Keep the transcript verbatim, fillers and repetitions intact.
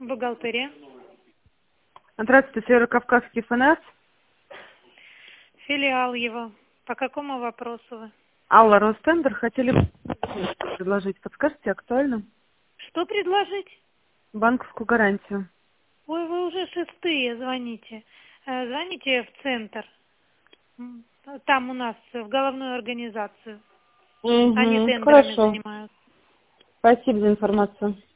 Бухгалтерия. Здравствуйте, Северо-Кавказский ФНС. Филиал его. По какому вопросу вы? Алла, Ростендер. Хотели бы предложить. Подскажите, актуально? Что предложить? Банковскую гарантию. Ой, вы уже шестые звоните. Э, Звоните в центр. М, Там у нас, в головную организацию. Они Угу, тендерами хорошо. занимаются. Спасибо за информацию.